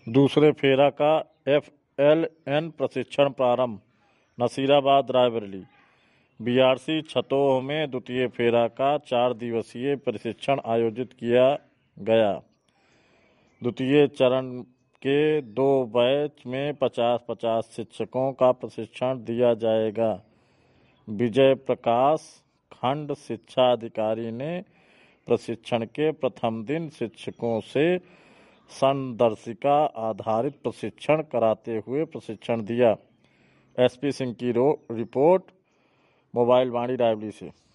दूसरे फेरा का FLN प्रशिक्षण प्रारंभ। नसीराबाद रायबरेली। BRC छतोह में द्वितीय फेरा का 4 दिवसीय प्रशिक्षण आयोजित किया गया। द्वितीय चरण के 2 बैच में 50-50 शिक्षकों का प्रशिक्षण दिया जाएगा। विजय प्रकाश खंड शिक्षा अधिकारी ने प्रशिक्षण के प्रथम दिन शिक्षकों से संदर्शिका आधारित प्रशिक्षण कराते हुए प्रशिक्षण दिया। SP सिंह की रिपोर्ट, मोबाइल वाणी रायबरेली से।